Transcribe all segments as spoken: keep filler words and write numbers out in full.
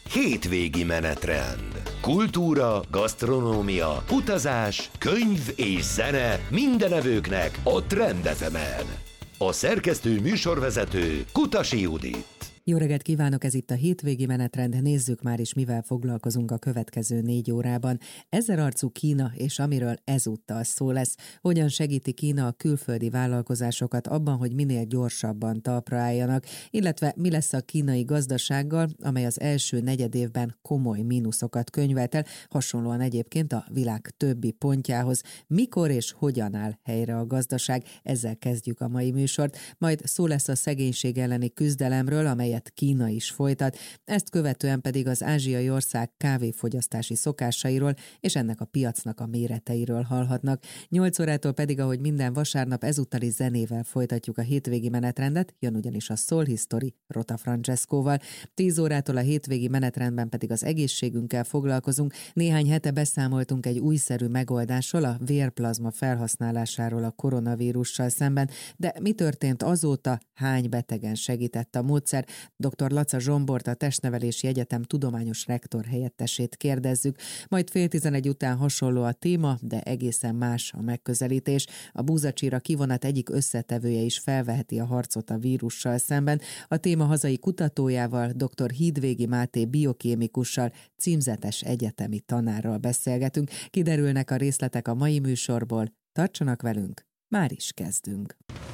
Hétvégi menetrend. Kultúra, gasztronómia, utazás, könyv és zene minden evőknek a Trend ef emen. A szerkesztő műsorvezető Kutasi Judit. Jó reggelt kívánok, ez itt a Hétvégi menetrend. Nézzük már is, mivel foglalkozunk a következő négy órában. Ezerarcú Kína, és amiről ezúttal szó lesz. Hogyan segíti Kína a külföldi vállalkozásokat abban, hogy minél gyorsabban talpra álljanak, illetve mi lesz a kínai gazdasággal, amely az első negyedévben komoly mínuszokat könyvelt el, hasonlóan egyébként a világ többi pontjához. Mikor és hogyan áll helyre a gazdaság? Ezzel kezdjük a mai műsort. Majd szó lesz a szegénység elleni küzdelemről, amelyet Kína is folytat, ezt követően pedig az ázsiai ország kávéfogyasztási szokásairól és ennek a piacnak a méreteiről hallhatnak. nyolc órától pedig, ahogy minden vasárnap, ezúttali zenével folytatjuk a hétvégi menetrendet, jön ugyanis a Soul History Rota Francescóval. tíz órától a hétvégi menetrendben pedig az egészségünkkel foglalkozunk. Néhány hete beszámoltunk egy újszerű megoldásról, a vérplazma felhasználásáról a koronavírussal szemben, de mi történt azóta, hány betegen segített a módszer? doktor Laca Zsombort, a Testnevelési Egyetem tudományos rektor helyettesét kérdezzük, majd fél tizenegy után hasonló a téma, de egészen más a megközelítés. A búzacsíra kivonat egyik összetevője is felveheti a harcot a vírussal szemben. A téma hazai kutatójával, doktor Hídvégi Máté biokémikussal, címzetes egyetemi tanárral beszélgetünk. Kiderülnek a részletek a mai műsorból. Tartsanak velünk, már is kezdünk.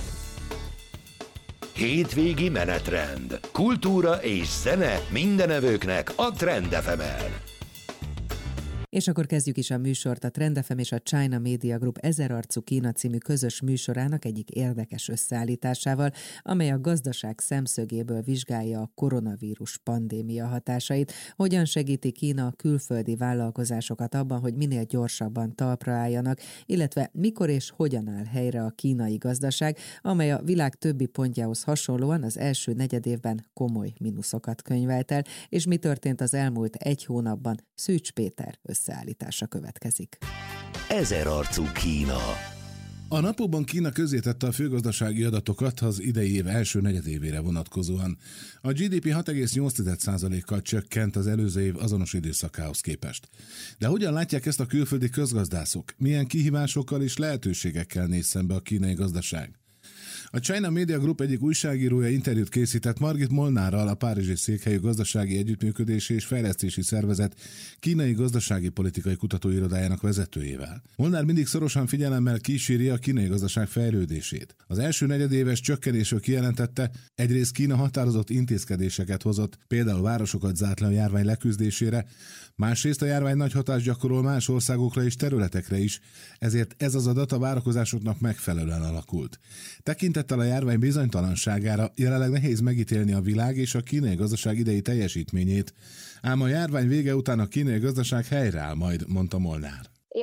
Hétvégi menetrend. Kultúra és zene minden evőknek a Trend ef emen. És akkor kezdjük is a műsort. A Trend ef em és a China Media Group Ezerarcú Kína című közös műsorának egyik érdekes összeállításával, amely a gazdaság szemszögéből vizsgálja a koronavírus pandémia hatásait. Hogyan segíti Kína a külföldi vállalkozásokat abban, hogy minél gyorsabban talpra álljanak, illetve mikor és hogyan áll helyre a kínai gazdaság, amely a világ többi pontjához hasonlóan az első negyedévben komoly mínuszokat könyvelt el, és mi történt az elmúlt egy hónapban? Szűcs Péter összeállítása következik. Ezerarcú Kína. A napokban Kína közzétette a főgazdasági adatokat az idei év első negyedévére vonatkozóan. A gé dé pé hat egész nyolc százalékkal csökkent az előző év azonos időszakához képest. De hogyan látják ezt a külföldi közgazdászok? Milyen kihívásokkal és lehetőségekkel néz szembe a kínai gazdaság? A China Media Group egyik újságírója interjút készített Margit Molnárral, a párizsi székhelyű gazdasági együttműködési és fejlesztési szervezet kínai gazdasági politikai kutatóirodájának vezetőjével. Molnár mindig szorosan figyelemmel kíséri a kínai gazdaság fejlődését. Az első negyedéves csökkenésről kijelentette, egyrészt Kína határozott intézkedéseket hozott, például városokat zárt le a járvány leküzdésére, másrészt a járvány nagy hatást gyakorol más országokra és területekre is, ezért ez az adat a várakozásoknak megfelelően alakult. Tekintettel a járvány bizonytalanságára jelenleg nehéz megítélni a világ és a kínai gazdaság idei teljesítményét, ám a járvány vége után a kínai gazdaság helyreáll majd, mondta Molnár.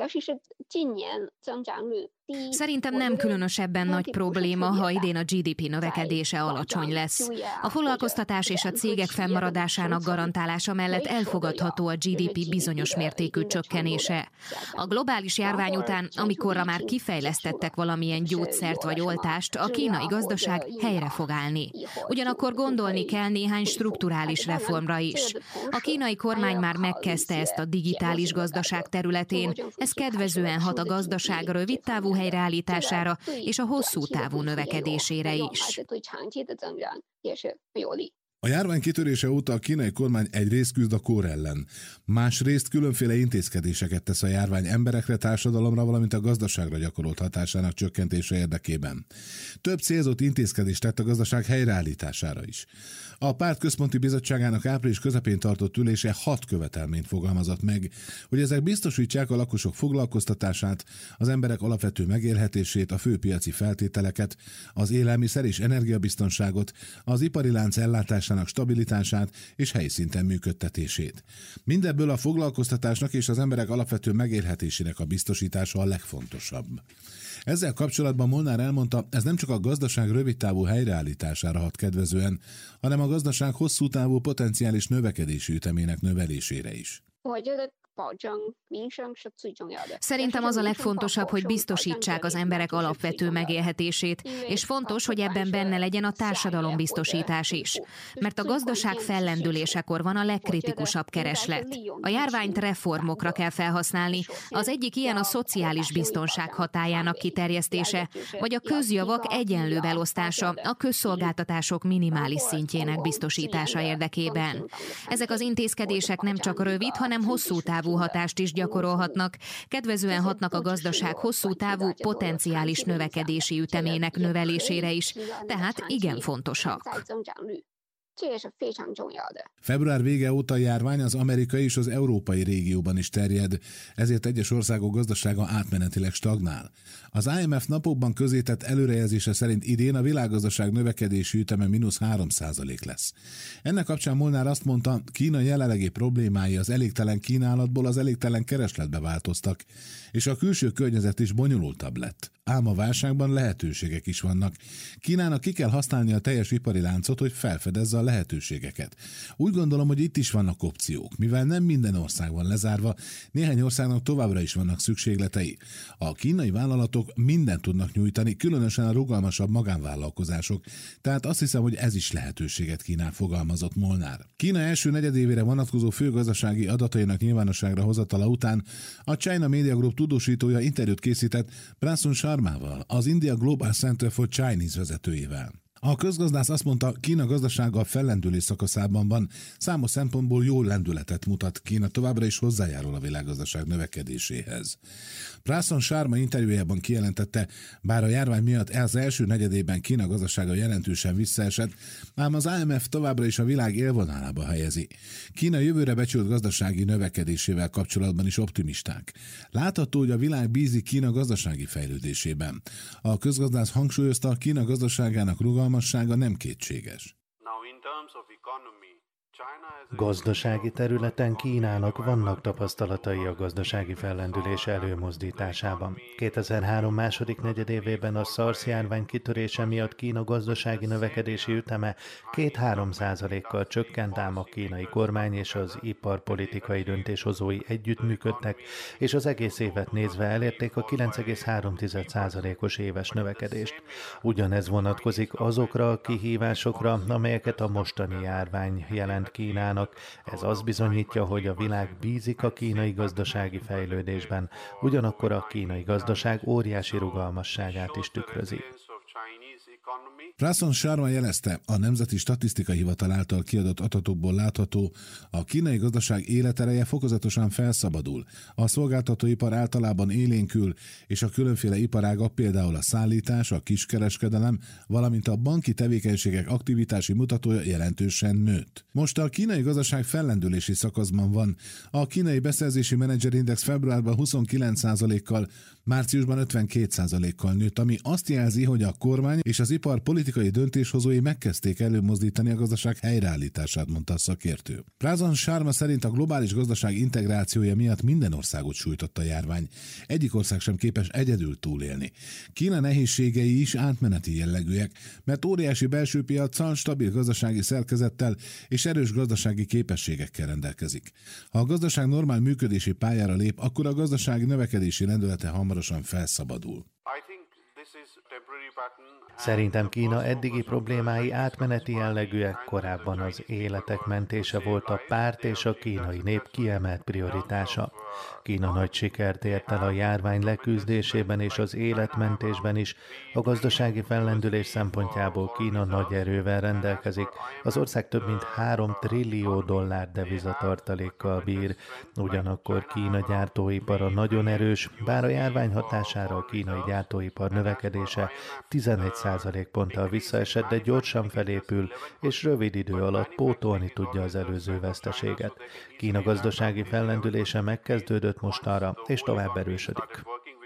Szerintem nem különösebben nagy probléma, ha idén a gé dé pé növekedése alacsony lesz. A foglalkoztatás és a cégek fennmaradásának garantálása mellett elfogadható a gé dé pé bizonyos mértékű csökkenése. A globális járvány után, amikorra már kifejlesztettek valamilyen gyógyszert vagy oltást, a kínai gazdaság helyre fog állni. Ugyanakkor gondolni kell néhány strukturális reformra is. A kínai kormány már megkezdte ezt a digitális gazdaság területén, ez kedvezően hat a gazdaság rövid távú helyreállítására és a hosszú távú növekedésére is. A járvány kitörése óta a kínai kormány egyrészt küzd a kór ellen, másrészt különféle intézkedéseket tesz a járvány emberekre, társadalomra, valamint a gazdaságra gyakorolt hatásának csökkentése érdekében. Több célzott intézkedést tett a gazdaság helyreállítására is. A párt központi bizottságának április közepén tartott ülése hat követelményt fogalmazott meg, hogy ezek biztosítsák a lakosok foglalkoztatását, az emberek alapvető megélhetését, a főpiaci feltételeket, az élelmiszer és energiabiztonságot, az ipari lánc ellátásának stabilitását és helyi szinten működtetését. Mindebből a foglalkoztatásnak és az emberek alapvető megélhetésének a biztosítása a legfontosabb. Ezzel kapcsolatban Molnár elmondta, ez nem csak a gazdaság rövidtávú helyreállítására hat kedvezően, hanem a gazdaság hosszú távú potenciális növekedési ütemének növelésére is. Szerintem az a legfontosabb, hogy biztosítsák az emberek alapvető megélhetését, és fontos, hogy ebben benne legyen a társadalombiztosítás is. Mert a gazdaság fellendülésekor van a legkritikusabb kereslet. A járványt reformokra kell felhasználni. Az egyik ilyen a szociális biztonság hatályának kiterjesztése, vagy a közjavak egyenlő elosztása a közszolgáltatások minimális szintjének biztosítása érdekében. Ezek az intézkedések nem csak rövid, hanem hosszú távú hatást is gyakorolhatnak, kedvezően hatnak a gazdaság hosszú távú potenciális növekedési ütemének növelésére is, tehát igen fontosak. Február vége óta a járvány az amerikai és az európai régióban is terjed, ezért egyes országok gazdasága átmenetileg stagnál. Az I M F napokban közzétett előrejelzése szerint idén a világgazdaság növekedési üteme mínusz három százalék lesz. Ennek kapcsán Molnár azt mondta, Kína jelenlegi problémái az elégtelen kínálatból az elégtelen keresletbe változtak, és a külső környezet is bonyolultabb lett. Ám a válságban lehetőségek is vannak. Kínának ki kell használni a teljes ipari láncot, hogy felfedezze a lehetőségeket. Úgy gondolom, hogy itt is vannak opciók, mivel nem minden ország van lezárva, néhány országnak továbbra is vannak szükségletei. A kínai vállalatok mindent tudnak nyújtani, különösen a rugalmasabb magánvállalkozások, tehát azt hiszem, hogy ez is lehetőséget kínál, fogalmazott Molnár. Kína első negyedévére vonatkozó főgazdasági adatainak nyilvánosságra hozatala után a China Media Group tudósítója interjút készített Prasun Sharmával, az India Global Center for Chinese vezetőjével. A közgazdász azt mondta, Kína gazdasága a fellendülés szakaszában van, számos szempontból jó lendületet mutat, Kína továbbra is hozzájárul a világgazdaság növekedéséhez. Prasun Sharma interjújában kijelentette, bár a járvány miatt az első negyedében Kína gazdasága jelentősen visszaesett, ám az I M F továbbra is a világ élvonalába helyezi. Kína jövőre becsült gazdasági növekedésével kapcsolatban is optimisták. Látható, hogy a világ bízik Kína gazdasági fejlődésében. A közgazdász hangsúlyozta, Kína gazdaságának rugalmassága nem kétséges. Gazdasági területen Kínának vannak tapasztalatai a gazdasági fellendülés előmozdításában. kétezer-három második negyedévében a SARS járvány kitörése miatt Kína gazdasági növekedési üteme két-három százalékkal csökkent, ám a kínai kormány és az iparpolitikai döntéshozói együttműködtek, és az egész évet nézve elérték a kilenc egész három százalékos éves növekedést. Ugyanez vonatkozik azokra a kihívásokra, amelyeket a mostani járvány jelent Kínának. Ez azt bizonyítja, hogy a világ bízik a kínai gazdasági fejlődésben, ugyanakkor a kínai gazdaság óriási rugalmasságát is tükrözi. Prasun Sharma jelezte, a Nemzeti Statisztikai Hivatal által kiadott adatokból látható, a kínai gazdaság életereje fokozatosan felszabadul, a szolgáltatóipar általában élénkül, és a különféle iparágak, például a szállítás, a kiskereskedelem, valamint a banki tevékenységek aktivitási mutatója jelentősen nőtt. Most a kínai gazdaság fellendülési szakaszban van. A kínai beszerzési menedzserindex februárban huszonkilenc százalékkal, márciusban ötvenkét százalékkal nőtt, ami azt jelzi, hogy a kormány és az ipar politikai döntéshozói megkezdték előmozdítani a gazdaság helyreállítását, mondta a szakértő. Prasun Sharma szerint a globális gazdaság integrációja miatt minden országot sújtott a járvány. Egyik ország sem képes egyedül túlélni. Kína nehézségei is átmeneti jellegűek, mert óriási belső piaccal, stabil gazdasági szerkezettel és erős gazdasági képességekkel rendelkezik. Ha a gazdaság normál működési pályára lép, akkor a gazdasági növekedési lendülete hamarosan felszabadul. Szerintem Kína eddigi problémái átmeneti jellegűek, korábban az életek mentése volt a párt és a kínai nép kiemelt prioritása. Kína nagy sikert ért el a járvány leküzdésében és az életmentésben is. A gazdasági fellendülés szempontjából Kína nagy erővel rendelkezik. Az ország több mint három trillió dollár devizatartalékkal bír. Ugyanakkor Kína gyártóipara nagyon erős, bár a járvány hatására a kínai gyártóipar növekedése tizenegy százalékponttal visszaesett, de gyorsan felépül, és rövid idő alatt pótolni tudja az előző veszteséget. Kína gazdasági fellendülése megkezdődött mostanra, és tovább erősödik.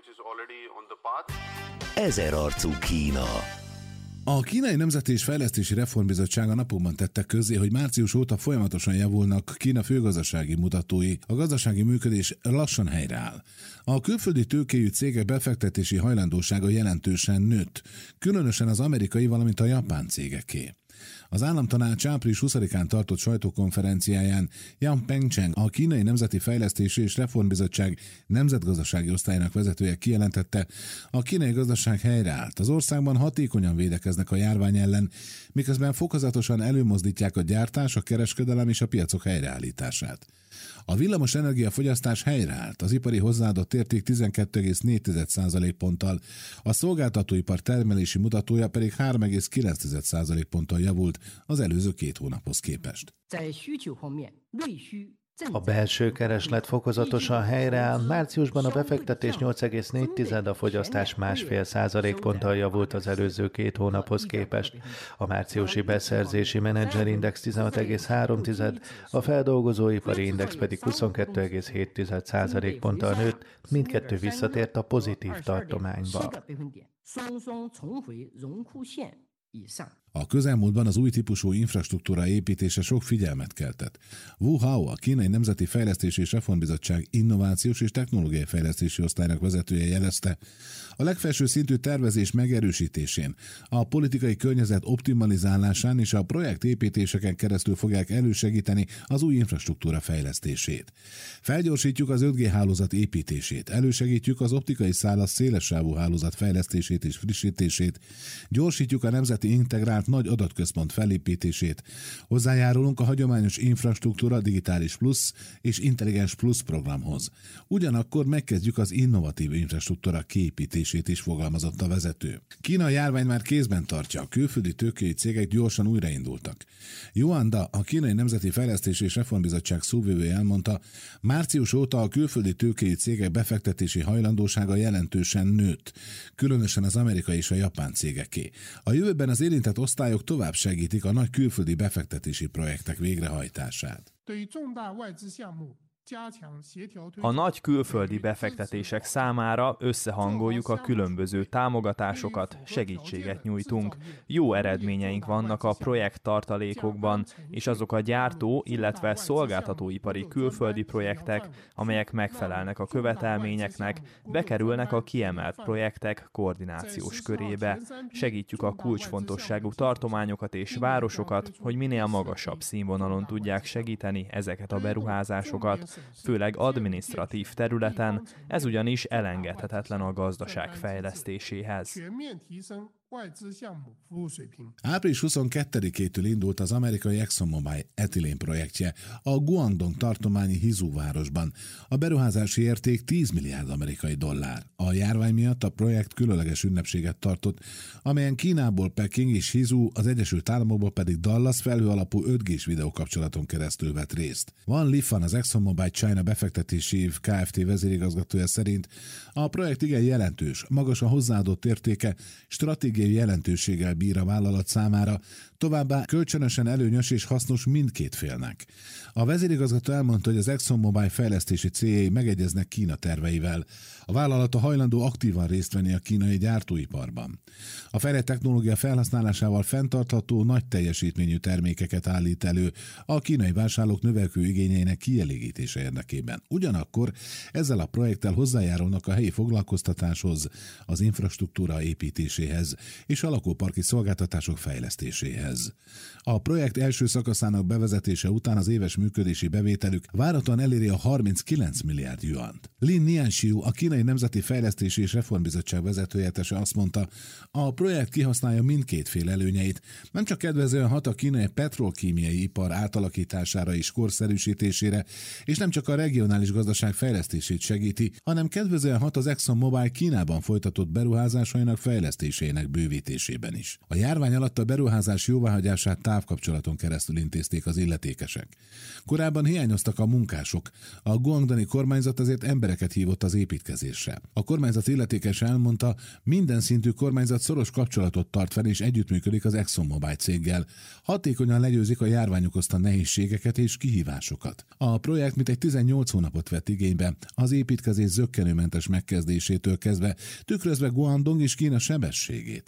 Ezerarcú Kína. A Kínai Nemzeti és Fejlesztési Reformbizottság a napokban tette közzé, hogy március óta folyamatosan javulnak Kína főgazdasági mutatói, a gazdasági működés lassan helyreáll. A külföldi tőkéjű cégek befektetési hajlandósága jelentősen nőtt, különösen az amerikai, valamint a japán cégeké. Az államtanács április huszadikán tartott sajtókonferenciáján Yang Pengcheng, a Kínai Nemzeti Fejlesztési és Reformbizottság nemzetgazdasági osztályának vezetője kijelentette, a kínai gazdaság helyreállt. Az országban hatékonyan védekeznek a járvány ellen, miközben fokozatosan előmozdítják a gyártás, a kereskedelem és a piacok helyreállítását. A villamos energiafogyasztás helyreállt, az ipari hozzáadott érték tizenkét egész négy százalékponttal, a szolgáltatóipar termelési mutatója pedig három egész kilenc százalékponttal javult az előző két hónaphoz képest. A belső kereslet fokozatosan helyreáll, márciusban a befektetés nyolc egész négy, a fogyasztás másfél százalékponttal javult az előző két hónaphoz képest. A márciusi beszerzési menedzserindex tizenhat egész három, a feldolgozóipari index pedig huszonkettő egész hét százalékponttal nőtt, mindkettő visszatért a pozitív tartományba. A közelmúltban az új típusú infrastruktúra építése sok figyelmet keltett. Wu Hao, a Kínai Nemzeti Fejlesztési és Reformbizottság innovációs és technológiai fejlesztési osztálynak vezetője jelezte, a legfelső szintű tervezés megerősítésén, a politikai környezet optimalizálásán és a projektépítéseken keresztül fogják elősegíteni az új infrastruktúra fejlesztését. Felgyorsítjuk az öt G hálózat építését, elősegítjük az optikai szálas szélessávú hálózat fejlesztését és frissítését, gyorsítjuk a nemzeti integrált nagy adatközpont felépítését, hozzájárulunk a hagyományos infrastruktúra digitális plusz és intelligens plusz programhoz. Ugyanakkor megkezdjük az innovatív infrastruktúra kiépítését is, fogalmazott a vezető. Kína a járvány már kézben tartja, a külföldi tőkei cégek gyorsan újraindultak. Yuan Da, a Kínai Nemzeti Fejlesztési és Reformbizottság szóvivője elmondta, március óta a külföldi tőkei cégek befektetési hajlandósága jelentősen nőtt, különösen az amerikai és a japán cégeké. A jövőben az érintett osztályok tovább segítik a nagy külföldi befektetési projektek végrehajtását. A nagy külföldi befektetések számára összehangoljuk a különböző támogatásokat, segítséget nyújtunk. Jó eredményeink vannak a projekt tartalékokban, és azok a gyártó, illetve szolgáltatóipari külföldi projektek, amelyek megfelelnek a követelményeknek, bekerülnek a kiemelt projektek koordinációs körébe. Segítjük a kulcsfontosságú tartományokat és városokat, hogy minél magasabb színvonalon tudják segíteni ezeket a beruházásokat, főleg adminisztratív területen, ez ugyanis elengedhetetlen a gazdaság fejlesztéséhez. április huszonkettedikétől indult az amerikai ExxonMobil etilén projektje a Guangdong tartományi Hizú városban. A beruházási érték tíz milliárd amerikai dollár. A járvány miatt a projekt különleges ünnepséget tartott, amelyen Kínából Peking és Hizú, az Egyesült Államokból pedig Dallas felhő alapú öt G-s videókapcsolaton keresztül vett részt. Van Lifan, az ExxonMobil China befektetési Kft. Vezérigazgatója szerint a projekt igen jelentős, magas a hozzáadott értéke, stratégiai jelentőséggel bír a vállalat számára, továbbá kölcsönösen előnyös és hasznos mindkét félnek. A vezérigazgató elmondta, hogy az ExxonMobil fejlesztési céljai megegyeznek Kína terveivel. A vállalat a hajlandó aktívan részt venni a kínai gyártóiparban. A fejlett technológia felhasználásával fenntartható, nagy teljesítményű termékeket állít elő a kínai vásárlók növekvő igényeinek kielégítése érdekében. Ugyanakkor ezzel a projekttel hozzájárulnak a helyi foglalkoztatáshoz, az infrastruktúra építéséhez és a lakóparki szolgáltatások fejlesztéséhez. A projekt első szakaszának bevezetése után az éves működési bevételük várhatóan eléri a harminckilenc milliárd juant. Lin Nianxiu, a Kínai Nemzeti Fejlesztési és Reformbizottság vezetőhelyettese azt mondta, a projekt kihasználja mindkét fél előnyeit, nem csak kedvezően hat a kínai petrolkémiai ipar átalakítására és korszerűsítésére, és nem csak a regionális gazdaság fejlesztését segíti, hanem kedvezően hat az ExxonMobil Kínában folytatott beruházásainak fejlesztésének bővítésében is. A járvány alatt a beruházás jóváhagyását távkapcsolaton keresztül intézték az illetékesek. Korábban hiányoztak a munkások, a guangdongi kormányzat azért embereket hívott az építkezésre. A kormányzat illetékes elmondta, minden szintű kormányzat szoros kapcsolatot tart fel és együttműködik az ExxonMobil céggel. Hatékonyan legyőzik a járvány okozta nehézségeket és kihívásokat. A projekt mintegy tizennyolc hónapot vett igénybe, az építkezés zökkenőmentes megkezdésétől kezdve, tükrözve Guangdong és Kína sebességét.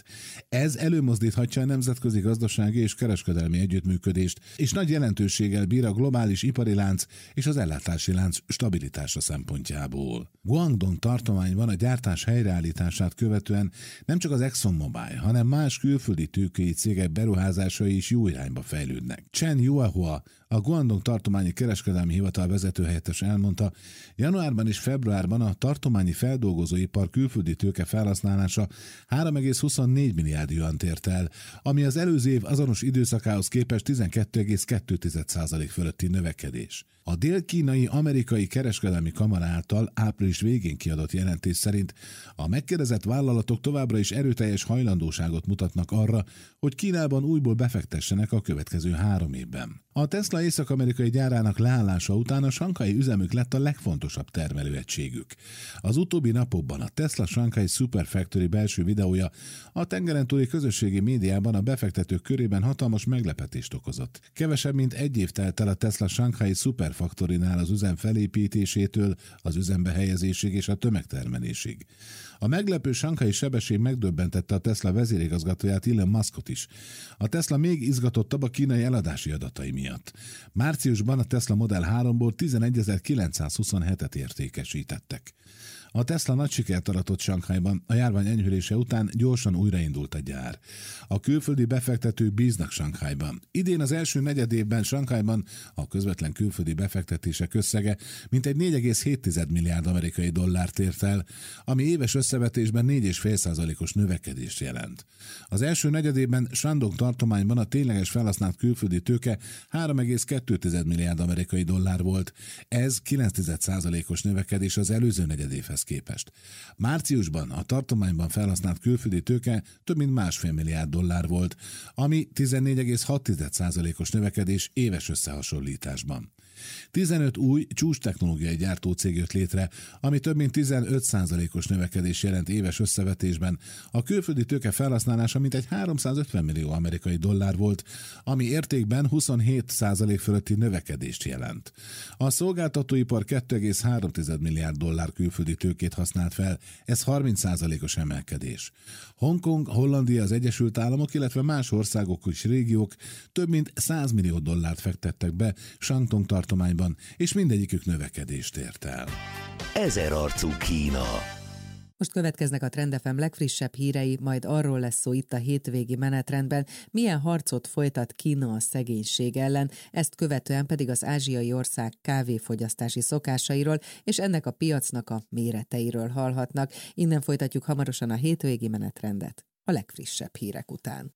helyzet. Ez előmozdíthatja a nemzetközi gazdasági és kereskedelmi együttműködést, és nagy jelentőséggel bír a globális ipari lánc és az ellátási lánc stabilitása szempontjából. Guangdong tartományban a gyártás helyreállítását követően nem csak az ExxonMobil, hanem más külföldi tőkei cégek beruházásai is jó irányba fejlődnek. Chen Yuehua, a Guangdong tartományi kereskedelmi hivatal vezetőhelyettes elmondta, januárban és februárban a tartományi feldolgozóipar külföldi tőke felhasználása három egész huszonnégy milliárd juant ért el, ami az előző év azonos időszakához képest tizenkettő egész kettő százalék fölötti növekedés. A dél-kínai amerikai kereskedelmi kamara által április végén kiadott jelentés szerint a megkérdezett vállalatok továbbra is erőteljes hajlandóságot mutatnak arra, hogy Kínában újból befektessenek a következő három évben. A Tesla észak-amerikai gyárának leállása után a sankhai üzemük lett a legfontosabb termelőegységük. Az utóbbi napokban a Tesla Shanghai Superfactory belső videója a tengeren túli közösségi médiában a befektetők körében hatalmas meglepetést okozott. Kevesebb mint egy év telt el a Tesla Shanghai Superfactory-nál az üzem felépítésétől, az üzembe helyezésig és a tömegtermelésig. A meglepő sankhai sebesség megdöbbentette a Tesla vezérigazgatóját, Elon Muskot is. A Tesla még izgatottabb a kínai eladási adatai miatt. Márciusban a Tesla Model háromból tizenegyezer-kilencszázhuszonhetet értékesítettek. A Tesla nagy sikert aratott Sankhaiban, a járvány enyhülése után gyorsan újraindult a gyár. A külföldi befektetők bíznak Sankhaiban. Idén az első negyedévben Sankhaiban a közvetlen külföldi befektetések összege mintegy négy egész hét milliárd amerikai dollárt ért el, ami éves összevetésben négy egész öt százalékos növekedést jelent. Az első negyedében Shandong tartományban a tényleges felhasznált külföldi tőke három egész kettő milliárd amerikai dollár volt. Ez kilenc százalékos növekedés az előző negyedévhez képest. Márciusban a tartományban felhasznált külföldi tőke több mint másfél milliárd dollár volt, ami tizennégy egész hat százalékos növekedés éves összehasonlításban. tizenöt új csúcstechnológiai gyártócég jött létre, ami több mint tizenöt százalékos növekedés jelent éves összevetésben. A külföldi tőke felhasználása mintegy háromszázötven millió amerikai dollár volt, ami értékben huszonhét százalék fölötti növekedést jelent. A szolgáltatóipar két egész három milliárd dollár külföldi tőkét használt fel, ez harminc százalékos emelkedés. Hongkong, Hollandia, az Egyesült Államok, illetve más országok és régiók több mint száz millió dollárt fektettek be Shandong tartományban, és mindegyikük növekedést ért el. Ezerarcú Kína. Most következnek a Trend ef em legfrissebb hírei, majd arról lesz szó itt a hétvégi menetrendben, milyen harcot folytat Kína a szegénység ellen, ezt követően pedig az ázsiai ország kávéfogyasztási szokásairól és ennek a piacnak a méreteiről hallhatnak. Innen folytatjuk hamarosan a hétvégi menetrendet a legfrissebb hírek után.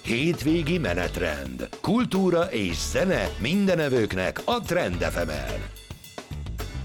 Hétvégi menetrend. Kultúra és zene mindenevőknek a Trend ef emen.